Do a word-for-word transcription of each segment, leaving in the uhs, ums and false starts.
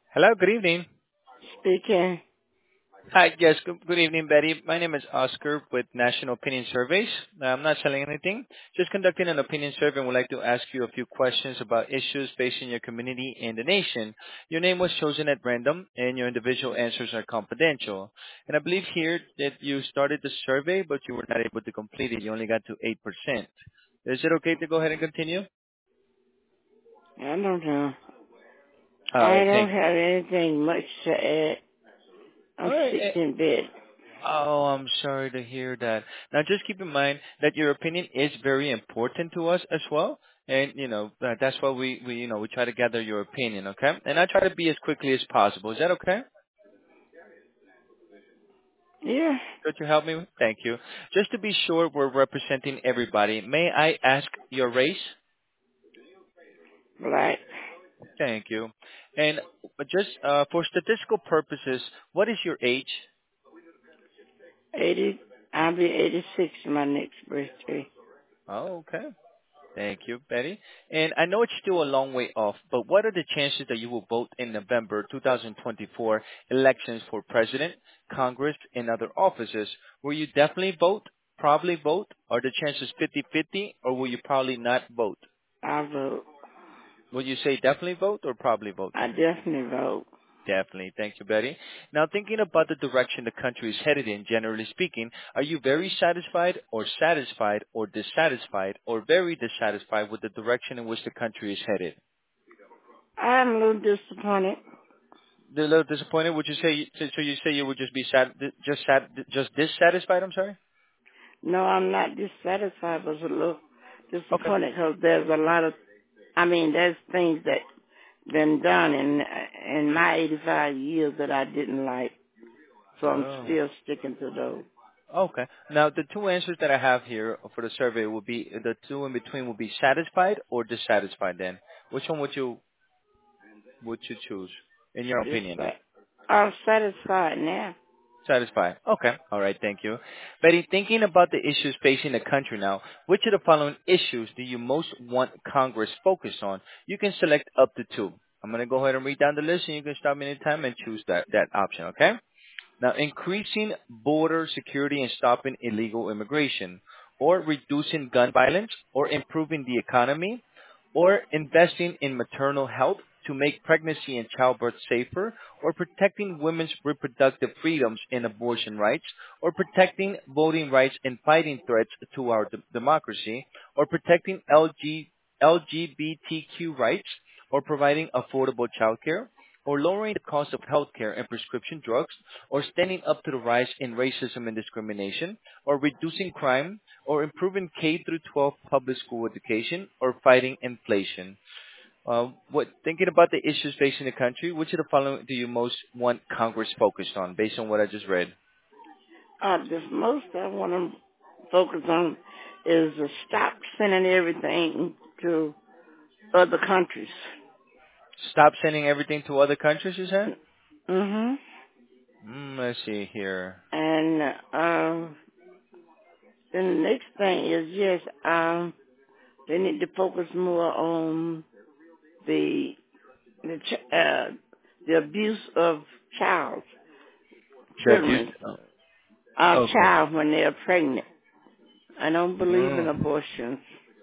Hello, good evening. Speaking. Hi, yes, good, good evening, Betty. My name is Oscar with National Opinion Surveys. Uh, I'm not selling anything, just conducting an opinion survey and would like to ask you a few questions about issues facing your community and the nation. Your name was chosen at random and your individual answers are confidential. And I believe here that you started the survey, but you were not able to complete it. You only got to eight percent. Is it okay to go ahead and continue? I don't know. All I right, don't thank you. have anything much to add. I'm All right. sick eh, in bed. Oh, I'm sorry to hear that. Now, just keep in mind that your opinion is very important to us as well, and you know that that's why we we you know we try to gather your opinion, okay? And I try to be as quickly as possible. Is that okay? Yeah, Could you help me? Thank you. Just to be sure we're representing everybody, may I ask your race? like Thank you. And just uh, for statistical purposes, what is your age? eighty. I'll be eighty-six my next birthday. Oh, okay. Thank you, Betty. And I know it's still a long way off, but what are the chances that you will vote in November twenty twenty-four elections for president, Congress, and other offices? Will you definitely vote, probably vote? Are the chances fifty-fifty, or will you probably not vote? I'll vote. Will you say definitely vote or probably vote? I definitely vote. Definitely. Thank you, Betty. Now, thinking about the direction the country is headed in, generally speaking, are you very satisfied or satisfied or dissatisfied or very dissatisfied with the direction in which the country is headed? I'm a little disappointed. A little disappointed? Would you say, so so you say you would just be sad, just sad, just dissatisfied, I'm sorry? No, I'm not dissatisfied, but a little Okay. disappointed because there's a lot of, I mean, there's things that been done in in my eighty-five years that I didn't like, so I'm Oh. still sticking to those. Okay. Now, the two answers that I have here for the survey will be, the two in between will be satisfied or dissatisfied then. Which one would you, would you choose, in your Just opinion? that I'm satisfied now. Satisfied. Okay. All right. Thank you. Betty, thinking about the issues facing the country now, which of the following issues do you most want Congress focused on? You can select up to two. I'm going to go ahead and read down the list and you can stop me anytime and choose that, that option. Okay. Now, increasing border security and stopping illegal immigration, or reducing gun violence, or improving the economy, or investing in maternal health to make pregnancy and childbirth safer, or protecting women's reproductive freedoms and abortion rights, or protecting voting rights and fighting threats to our d- democracy, or protecting L G, L G B T Q rights, or providing affordable childcare, or lowering the cost of healthcare and prescription drugs, or standing up to the rise in racism and discrimination, or reducing crime, or improving K through twelve public school education, or fighting inflation. Uh, what thinking about the issues facing the country, which of the following do you most want Congress focused on, based on what I just read? Uh, the most I want to focus on is to stop sending everything to other countries. Stop sending everything to other countries, you said? Mm-hmm. Mm, let's see here. And uh, then the next thing is, yes, um, they need to focus more on the the ch- uh, the abuse of child The abuse. children, Oh, uh, okay. child when they're pregnant. I don't believe in Mm, abortions.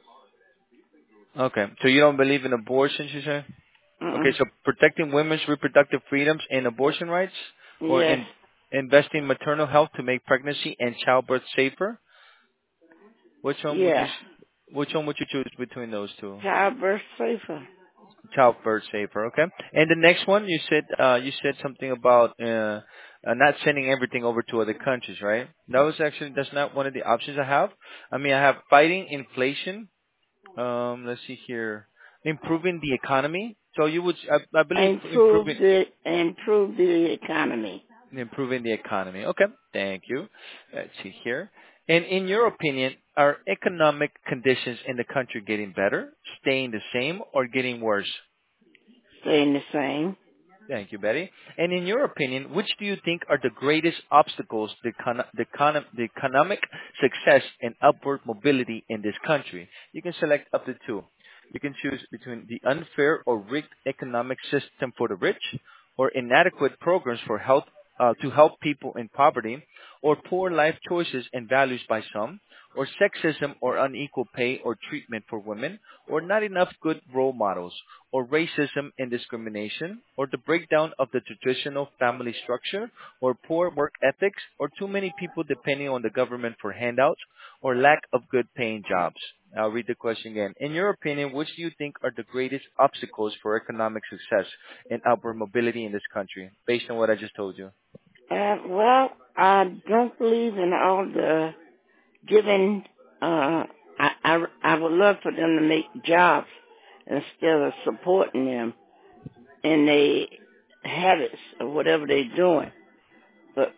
okay. So you don't believe in abortions, you say? Okay, Mm-mm. so protecting women's reproductive freedoms and abortion rights, or Yes, in investing in maternal health to make pregnancy and childbirth safer. Which one would you yeah, s- which one would you choose between those two? childbirth safer. Childbirth safer, okay. And the next one, you said uh, you said something about uh, uh, not sending everything over to other countries, right? That was actually that's not one of the options I have. I mean, I have fighting inflation. Um, let's see here, improving the economy. So you would, I, I believe, Improve improving the improve the economy. improving the economy. Okay, thank you. Let's see here. And in your opinion, are economic conditions in the country getting better, staying the same, or getting worse? Staying the same. Thank you, Betty. And in your opinion, which do you think are the greatest obstacles to econo- the, econo- the economic success and upward mobility in this country? You can select up to two. You can choose between the unfair or rigged economic system for the rich, or inadequate programs for health uh, to help people in poverty, or poor life choices and values by some, or sexism or unequal pay or treatment for women, or not enough good role models, or racism and discrimination, or the breakdown of the traditional family structure, or poor work ethics, or too many people depending on the government for handouts, or lack of good paying jobs. I'll read the question again. In your opinion, which do you think are the greatest obstacles for economic success and upward mobility in this country, based on what I just told you? Uh, well, I don't believe in all the giving. Uh, I, I I would love for them to make jobs instead of supporting them in their habits or whatever they're doing. But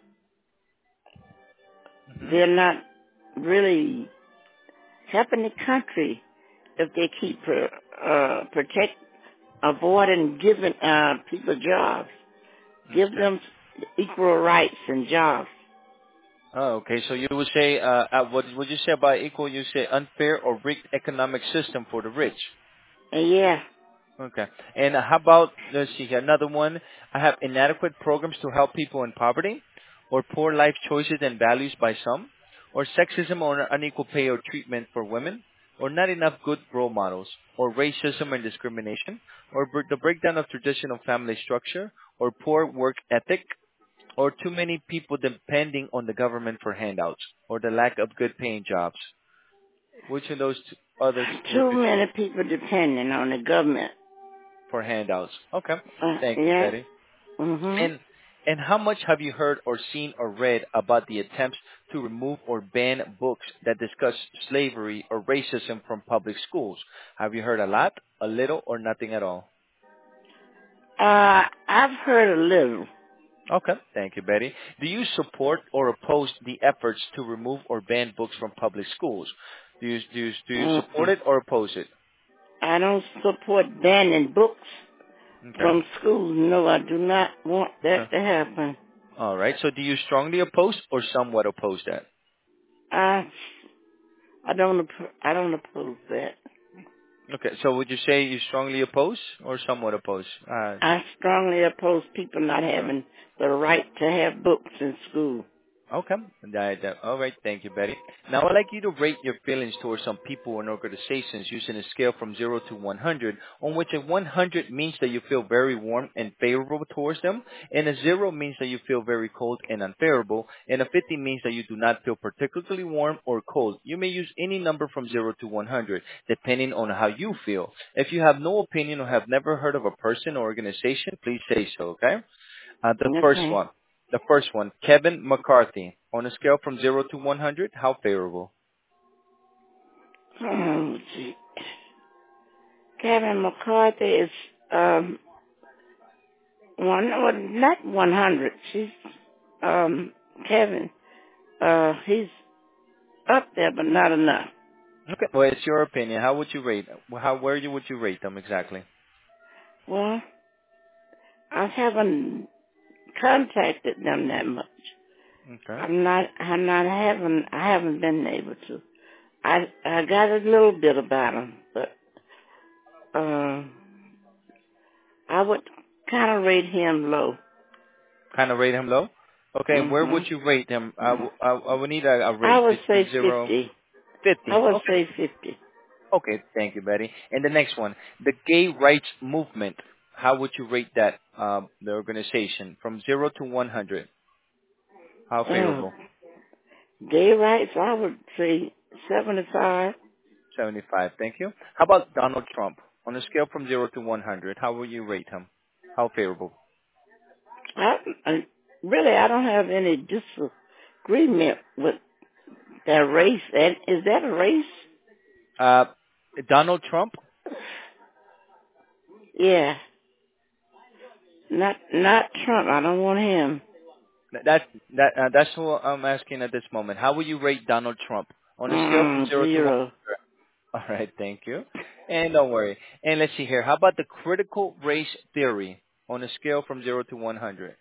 Hmm. they're not really helping the country if they keep uh, protect avoiding giving uh, people jobs. Give Okay. them equal rights and jobs. Oh, okay. So you would say, uh, uh, what would you say about equal? You say unfair or rigged economic system for the rich. And yeah, Okay. And uh, how about, let's see here, another one. I have inadequate programs to help people in poverty, or poor life choices and values by some, or sexism or unequal pay or treatment for women, or not enough good role models, or racism and discrimination, or br- the breakdown of traditional family structure, or poor work ethic, or too many people depending on the government for handouts, or the lack of good paying jobs. Which of those two others would too you many people depending on the government. for handouts? Okay. Uh, Thank you, yeah. Betty. Mhm. And and how much have you heard or seen or read about the attempts to remove or ban books that discuss slavery or racism from public schools? Have you heard a lot, a little, or nothing at all? Uh, I've heard a little. Okay. Thank you, Betty. Do you support or oppose the efforts to remove or ban books from public schools? Do you do you, do you support Mm-mm. it or oppose it? I don't support banning books Okay. from schools. No, I do not want Okay. that to happen. All right. So do you strongly oppose or somewhat oppose that? I I don't appro- I don't oppose that. Okay. So would you say you strongly oppose or somewhat oppose? Uh, I strongly oppose people not uh, having the right to have books in school. Okay. That, that, all right. Thank you, Betty. Now, I'd like you to rate your feelings towards some people and organizations using a scale from zero to one hundred, on which a one hundred means that you feel very warm and favorable towards them, and a zero means that you feel very cold and unfavorable, and a fifty means that you do not feel particularly warm or cold. You may use any number from zero to one hundred, depending on how you feel. If you have no opinion or have never heard of a person or organization, please say so, okay? Uh, the first Okay. one. The first one, Kevin McCarthy. On a scale from zero to one hundred, how favorable? Oh, gee. Kevin McCarthy is um one well, not one hundred. She's um Kevin. Uh, he's up there, but not enough. Okay. Well, it's your opinion. How would you rate? How where you would you rate them exactly? Well, I haven't contacted them that much. Okay. I'm not. I'm not having. I haven't been able to. I I got a little bit about them, but uh, I would kind of rate him low. Kind of rate him low. Okay. And where would Mhm. you rate him? I, w- I, I would need a, a I rate would say between zero, fifty. I fifty. would Okay. say fifty. Okay. Thank you, Betty. And the next one, the gay rights movement. How would you rate that? Um, the organization from zero to one hundred. How Oh, favorable? gay rights. I would say seventy-five. seventy-five. Thank you. How about Donald Trump? On a scale from zero to one hundred, how will you rate him? How favorable? I, I really I don't have any disagreement with that race. And is that a race? Uh, Donald Trump? Yeah. Not not Trump. I don't want him. That, that, uh, that's what I'm asking at this moment. How will you rate Donald Trump? On a scale from Mm, zero to one zero. hundred. All right, thank you. And don't worry. And let's see here. How about the critical race theory? On a scale from zero to one hundred.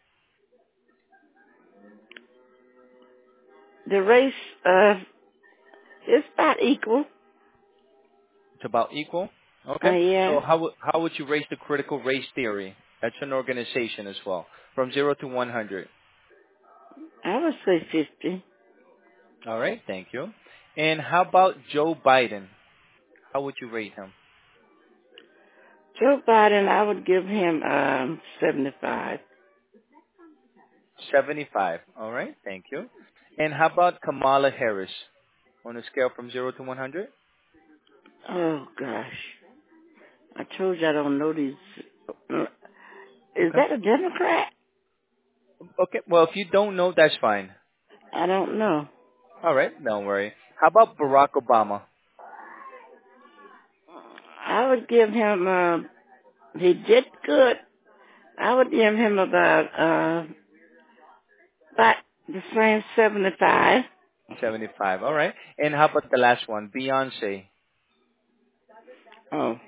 The race uh is about equal. It's about equal? Uh, Okay. yeah. So how, would how would you rate the critical race theory? That's an organization as well. From zero to one hundred. I would say fifty. All right, thank you. And how about Joe Biden? How would you rate him? Joe Biden, I would give him um seventy-five. seventy-five. All right, thank you. And how about Kamala Harris on a scale from zero to one hundred? Oh gosh, I told you I don't know these. Is Okay. that a Democrat? Okay, well, if you don't know, that's fine. I don't know. All right, don't worry. How about Barack Obama? I would give him. Uh, he did good. I would give him about uh about the same seventy-five. seventy-five. All right. And how about the last one, Beyonce? Oh,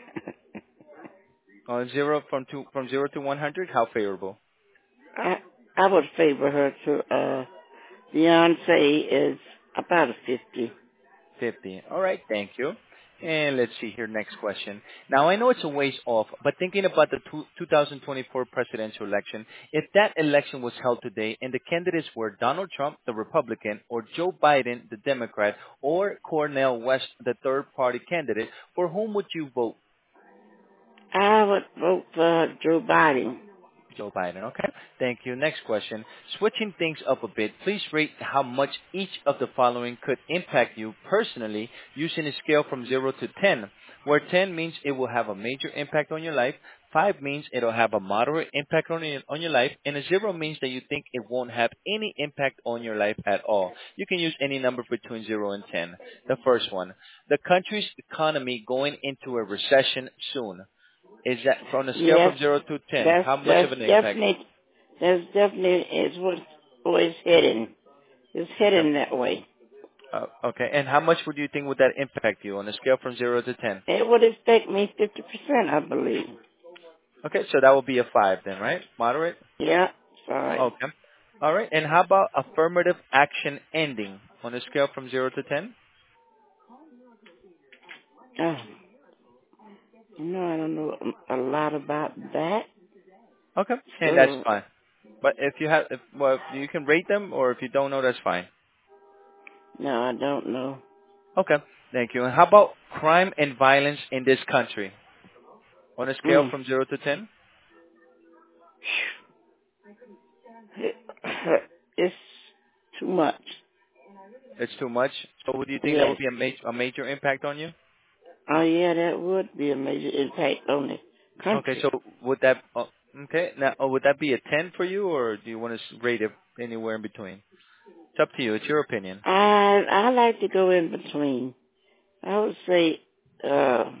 On zero from two from zero to one hundred, how favorable? I I would favor her to. Uh, Beyonce is about a fifty. fifty. All right, thank you. And let's see here, next question. Now, I know it's a ways off, but thinking about the two, twenty twenty-four presidential election, if that election was held today and the candidates were Donald Trump, the Republican, or Joe Biden, the Democrat, or Cornel West, the third party candidate, for whom would you vote? I would vote for Joe Biden. Joe Biden. Okay. Thank you. Next question. Switching things up a bit, please rate how much each of the following could impact you personally using a scale from zero to ten, where ten means it will have a major impact on your life, five means it'll have a moderate impact on your, on your life, and a zero means that you think it won't have any impact on your life at all. You can use any number between zero and ten. The first one, the country's economy going into a recession soon. Is that from a scale Yes, from zero to ten? that's How much that's of an impact? definitely that's definitely is what where it's heading. It's Okay. heading that way. Uh, okay. And how much would you think would that impact you on a scale from zero to ten? It would affect me fifty percent, I believe. Okay, so that would be a five then, right? Moderate? Yeah, sorry. Okay. All right. And how about affirmative action ending on a scale from zero to ten? Oh, you know, I don't know a lot about that. Okay. And that's So, fine. But if you have, if, well, you can rate them, or if you don't know, that's fine. no, I don't know. Okay. Thank you. And how about crime and violence in this country on a scale Mm. from zero to ten? It's too much. It's too much. So would you think that would Yes. be a, ma- a major impact on you? Oh, yeah, that would be a major impact on the Okay, country. so would that oh, okay now oh, would that be a ten for you, or do you want to rate it anywhere in between? It's up to you. It's your opinion. I I like to go in between. I would say, uh,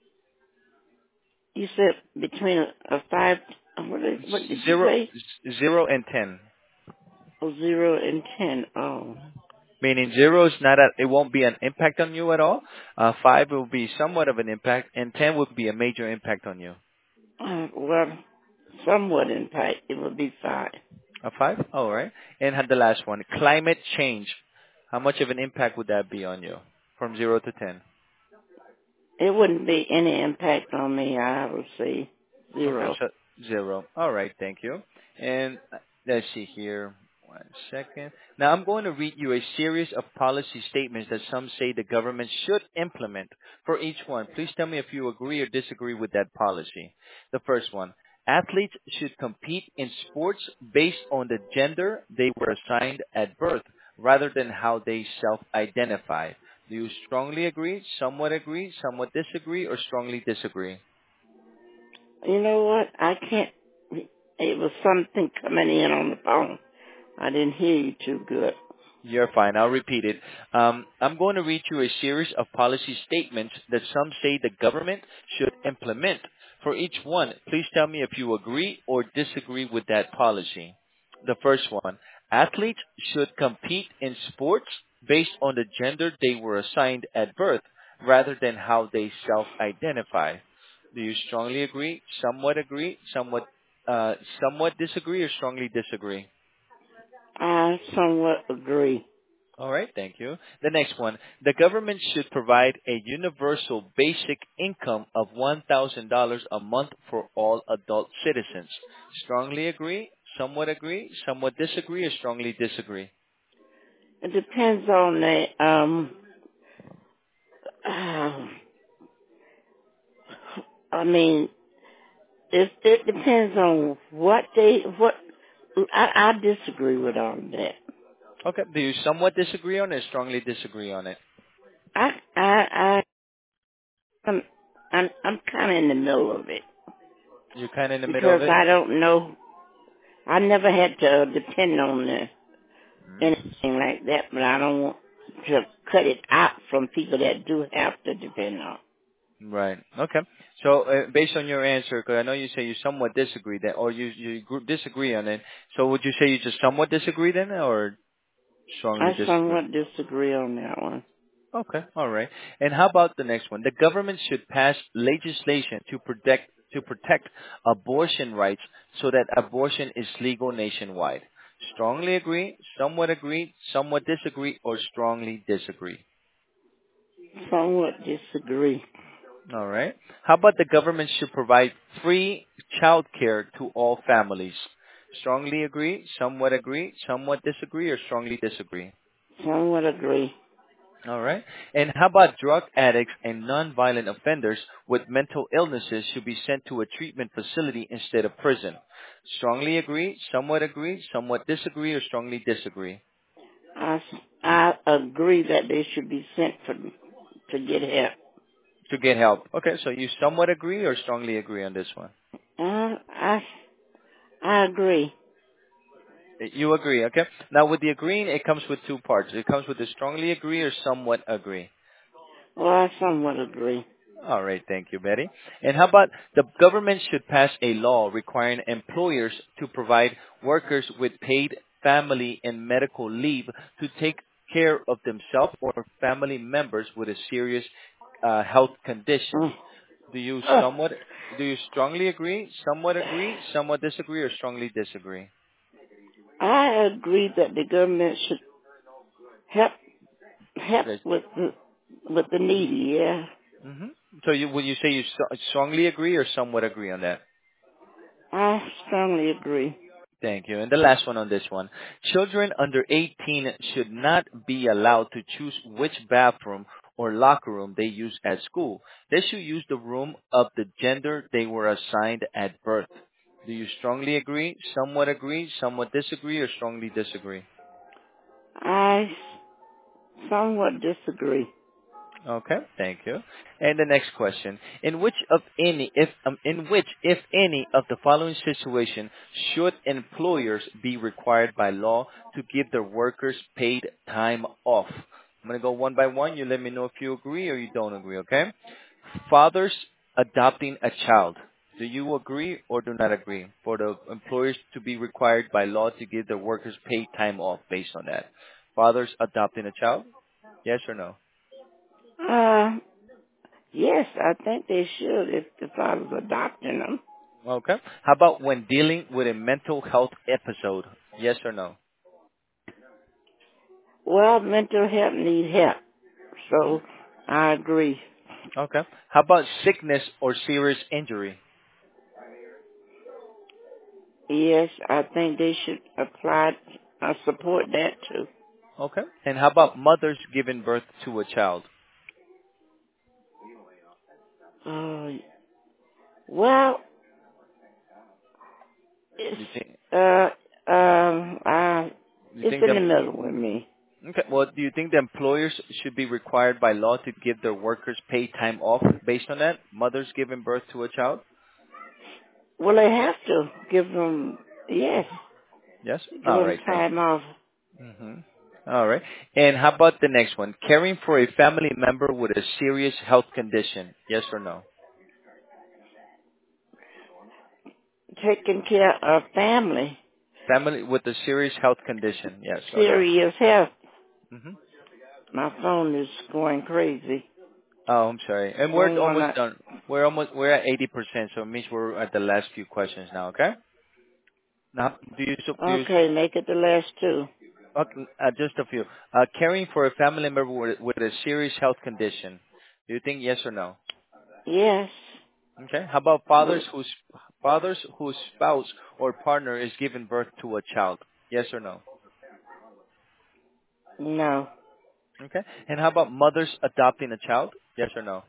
you said between a, a five. What did, what did you Zero, say? z- zero and ten. Oh, zero and ten. Oh, Meaning zero is not a, it won't be an impact on you at all. Uh, five will be somewhat of an impact, and ten would be a major impact on you. uh, well, somewhat impact. It would be five. A five, all right. And had the last one, climate change. How much of an impact would that be on you, from zero to ten? It wouldn't be any impact on me. I would say Okay, zero. so zero. All right, thank you. And uh, let's see here. One second. Now I'm going to read you a series of policy statements that some say the government should implement. For each one, please tell me if you agree or disagree with that policy. The first one. Athletes should compete in sports based on the gender they were assigned at birth rather than how they self-identify. Do you strongly agree, somewhat agree, somewhat disagree, or strongly disagree? You know what? I can't. It was something coming in on the phone. I didn't hear you too good. You're fine. I'll repeat it. Um, I'm going to read you a series of policy statements that some say the government should implement. For each one, please tell me if you agree or disagree with that policy. The first one, athletes should compete in sports based on the gender they were assigned at birth rather than how they self-identify. Do you strongly agree, somewhat agree, somewhat, uh, somewhat disagree, or strongly disagree? I somewhat agree. All right, thank you. The next one. The government should provide a universal basic income of one thousand dollars a month for all adult citizens. Strongly agree, somewhat agree, somewhat disagree, or strongly disagree? It depends on the um. Uh, I mean, it it depends on what they what. I, I disagree with all of that. Okay. Do you somewhat disagree on it or strongly disagree on it? I I I I'm I'm, I'm kind of in the middle of it You're kind of in the middle of because it? I don't know. I never had to depend on the, Mm. anything like that, but I don't want to cut it out from people that do have to depend on. Right. Okay. So uh, based on your answer, because I know you say you somewhat disagree then, or you you gr- disagree on it. So would you say you just somewhat disagree then, or strongly I disagree? somewhat disagree on that one. Okay. All right. And how about the next one? The government should pass legislation to protect to protect abortion rights so that abortion is legal nationwide. Strongly agree, somewhat agree, somewhat disagree, or strongly disagree. Somewhat disagree. All right. How about the government should provide free child care to all families? Strongly agree, somewhat agree, somewhat disagree, or strongly disagree? Somewhat agree. All right. And how about drug addicts and nonviolent offenders with mental illnesses should be sent to a treatment facility instead of prison? Strongly agree, somewhat agree, somewhat disagree, or strongly disagree? I, I agree that they should be sent for to get help. To get help. Okay, so you somewhat agree or strongly agree on this one? Uh, I I agree. You agree, okay? Now with the agreeing, it comes with two parts. It comes with the strongly agree or somewhat agree. Well, I somewhat agree. All right, thank you, Betty. And how about the government should pass a law requiring employers to provide workers with paid family and medical leave to take care of themselves or family members with a serious uh, health condition. Mm. Do you Uh, somewhat, do you strongly agree, somewhat agree, somewhat disagree, or strongly disagree? I agree that the government should help help with the with the needy. Yeah, Mm-hmm. So you, would you say you so- strongly agree or somewhat agree on that? I strongly agree. Thank you. And the last one on this one. Children under eighteen should not be allowed to choose which bathroom or locker room they use at school. They should use the room of the gender they were assigned at birth. Do you strongly agree, somewhat agree, somewhat disagree, or strongly disagree? I somewhat disagree. Okay, thank you. And the next question: In which of any, if um, in which, if any, of the following situation should employers be required by law to give their workers paid time off? I'm gonna go one by one. You let me know if you agree or you don't agree. Okay? Fathers adopting a child. Do you agree or do not agree for the employers to be required by law to give their workers paid time off based on that? Fathers adopting a child? Yes or no? Uh, yes, I think they should if if I was adopting them. Okay. How about when dealing with a mental health episode? Yes or no? Well, mental health need help, Hmm. so I agree. Okay. How about sickness or serious injury? Yes, I think they should apply. I support that too. Okay. And how about mothers giving birth to a child? Uh, well, it's You think? uh um uh You it's think in the them? middle with me. Okay. Well, do you think the employers should be required by law to give their workers paid time off based on that? Mothers giving birth to a child? Well, they have to give them yes, Yes. give All them right. Thank time off, you. hmm All right. And how about the next one? Caring for a family member with a serious health condition? Yes or no? taking care of family, Family with a serious health condition, yes or no? serious health. hmm My phone is going crazy. Oh, I'm sorry. And we're Don't almost wanna. done. We're almost we're at eighty percent, so it means we're at the last few questions now. Okay. Now, do you sup- do you Okay, make it the last two. Okay, uh, just a few. Uh, caring for a family member with, with a serious health condition. Do you think yes or no? Yes. Okay. How about fathers whose fathers whose spouse or partner is giving birth to a child? Yes or no? No. Okay. And how about mothers adopting a child? Yes or no?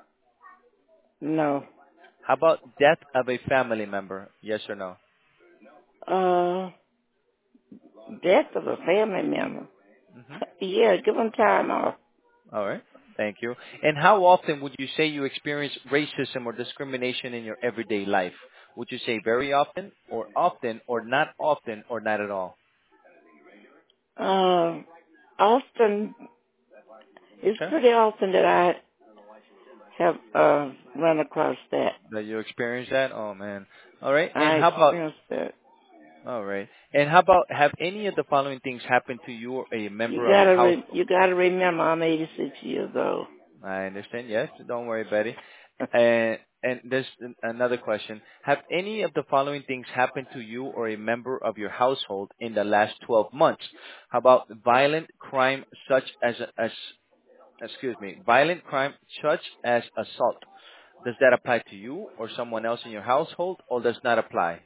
No. How about death of a family member? Yes or no? Uh, death of a family member. Hmm. Yeah, give them time off. All right. Thank you. And how often would you say you experience racism or discrimination in your everyday life? Would you say very often, or often, or not often, or not at all? Uh, often, it's Okay. pretty often that I have uh, run across that. That you experience that? Oh man. All right. And I how about experienced that. all right. And how about have any of the following things happened to you or a You member of your gotta house? re- you gotta remember I'm eighty-six years old. I understand. Yes. Don't worry, Betty. And and there's an- another question. Have any of the following things happened to you or a member of your household in the last twelve months? How about violent crime such as as excuse me, violent crime such as assault? Does that apply to you or someone else in your household, or does not apply?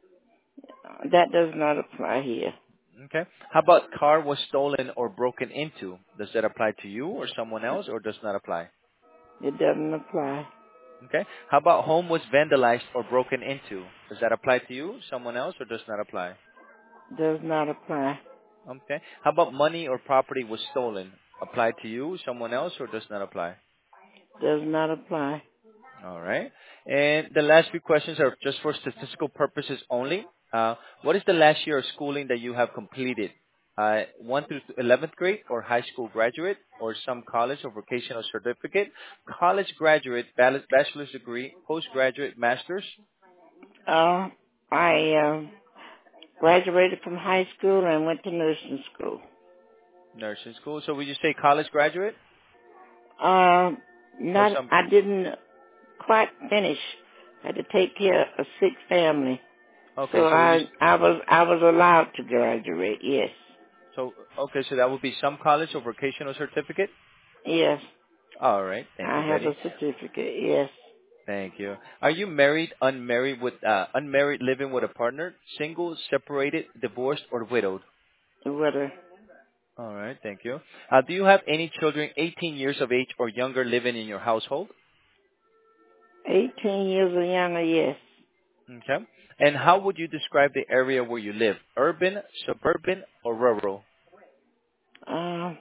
That does not apply here. Okay. How about car was stolen or broken into? Does that apply to you or someone else, or does not apply? It doesn't apply. Okay. How about home was vandalized or broken into? Does that apply to you, someone else, or does not apply? Does not apply. Okay. How about money or property was stolen? Apply to you, someone else, or does not apply? Does not apply. All right. And the last few questions are just for statistical purposes only. Uh, what is the last year of schooling that you have completed? Uh, one through eleventh grade or high school graduate or some college or vocational certificate, college graduate, bal- bachelor's degree, postgraduate, master's, Uh, I uh, graduated from high school and went to nursing school. nursing school. So would you say college graduate Uh, or not, some? I didn't quite finish. I had to take care of a sick family. Okay, So so would you? I, I was, I was allowed to graduate. Yes. So okay, so that would be some college or vocational certificate. Yes. All right. Thank you, I have Betty. a certificate. Yes. Thank you. Are you married, unmarried with uh, unmarried, living with a partner, single, separated, divorced, or widowed? What a All right, thank you. Uh, do you have any children eighteen years of age or younger living in your household? eighteen years or younger, yes. Okay. And how would you describe the area where you live? Urban, suburban, or rural? Uh,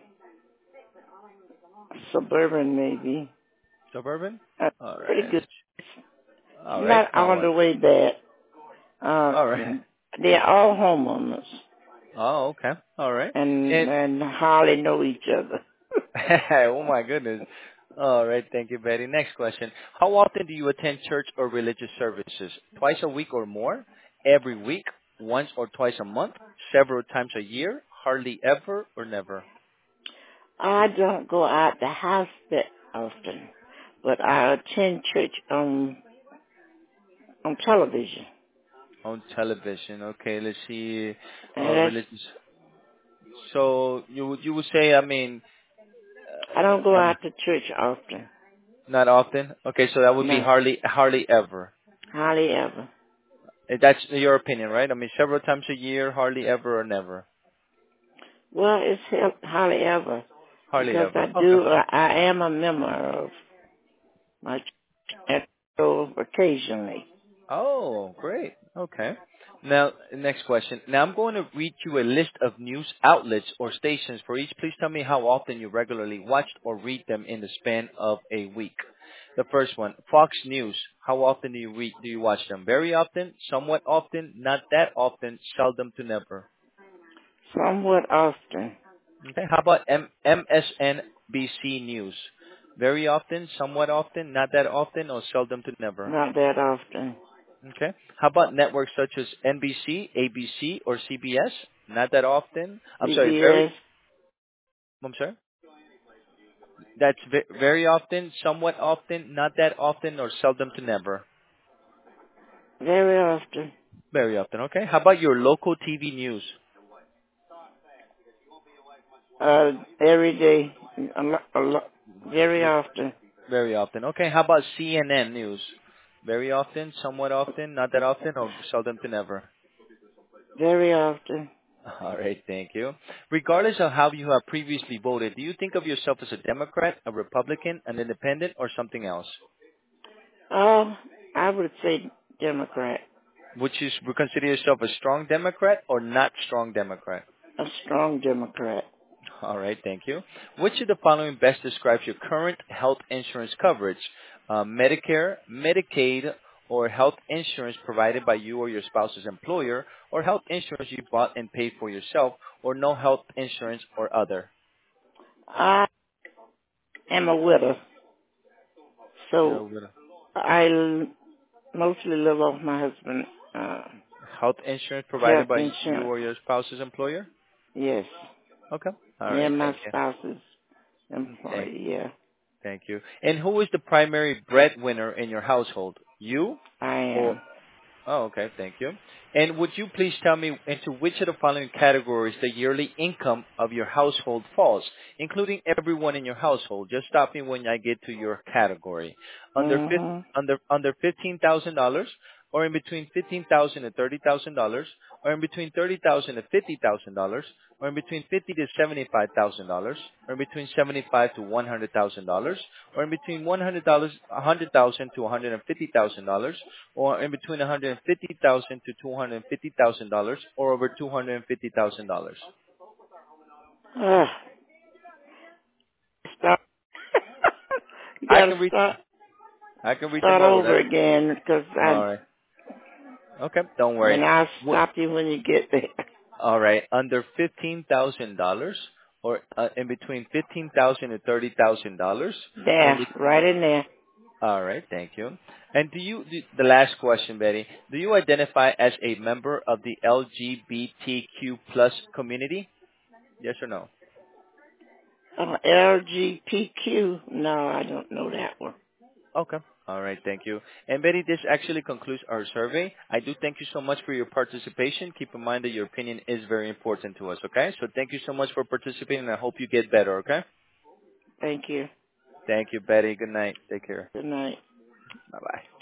suburban maybe. Suburban. Uh, All pretty right. good. It's All right. not No all one. the way bad. Uh, All right. they're all homeowners Oh, okay. All right. and, And and hardly know each other. oh my goodness. All right, thank you, Betty. Next question. How often do you attend church or religious services? Twice a week or more? Every week? Once or twice a month? Several times a year? Hardly ever or never? I don't go out the house that often, but I attend church on, on television. On television. Okay, let's see. And Uh, that's, religious. So you would you would say, I mean, I don't go uh, um, out to church often. not often. Okay, so that would be No, hardly hardly ever. hardly ever. Eh, That's your opinion, right? I mean, several times a year, hardly ever or never. Well, it's hel- hardly ever Hardly because I ever. Okay. do, I, I am a member of my church and so occasionally. Oh, great. Okay. Now, next question. Now I'm going to read you a list of news outlets or stations for each. Please tell me how often you regularly watched or read them in the span of a week. The first one, Fox News. How often do you read, do you watch them? Very often, somewhat often, not that often, seldom to never. Somewhat often. Okay. How about M- MSNBC News? Very often, somewhat often, not that often, or seldom to never. Not that often. Okay. How about networks such as N B C, A B C, or C B S? Not that often. I'm sorry, very. C B S, I'm sorry. That's ve- very often, somewhat often, not that often, or seldom to never. very often. Very often. Okay. How about your local T V news? Uh, every day, a lot, a lot, very often, Very often. Okay, how about C N N News? Very often, somewhat often, not that often, or seldom to never? very often. All right, thank you. Regardless of how you have previously voted, do you think of yourself as a Democrat, a Republican, an independent, or something else? Oh, I would say Democrat, Would you s- consider yourself a strong Democrat or not strong Democrat? a strong Democrat. All right, thank you. Which of the following best describes your current health insurance coverage? Uh, Medicare, Medicaid, or health insurance provided by you or your spouse's employer, or health insurance you bought and paid for yourself, or no health insurance or other? I am a widow, You're so with a I l- mostly live off my husband's uh, health insurance provided health by you insurance. or your spouse's employer? Yes, Okay. All me right, and my thank spouse's you. Thank, employee. Yeah, thank you. And who is the primary breadwinner in your household? You I or am. Oh, okay. Thank you. And would you please tell me into which of the following categories the yearly income of your household falls, including everyone in your household? Just stop me when I get to your category. Under fif- Mhm. under under fifteen thousand dollars, or in between fifteen thousand and thirty thousand dollars, or in between thirty thousand and fifty thousand dollars, or in between fifty to seventy-five thousand dollars, or in between seventy-five to one hundred thousand dollars, or in between one hundred dollars, a hundred thousand to one hundred and fifty thousand dollars, or in between one hundred fifty thousand to two hundred fifty thousand dollars, or over two hundred fifty thousand dollars. Uh, start. You I gotta can read. start I can read them start over. over That. again because All I right. Okay. Don't worry. and I'll What? stop you when you get there. All right. Under fifteen thousand dollars, or uh, in between fifteen thousand and thirty thousand dollars, or in There, between. right in there. All right. Thank you. And do you? The the last question, Betty. Do you identify as a member of the L G B T Q plus community? Yes or no? Uh, L G B T. No, I don't know that one. Okay. All right. Thank you. And Betty, this actually concludes our survey. I do thank you so much for your participation. Keep in mind that your opinion is very important to us. Okay. So thank you so much for participating, and I hope you get better. Okay. Thank you. Thank you, Betty. Good night. Take care. Good night. Bye bye.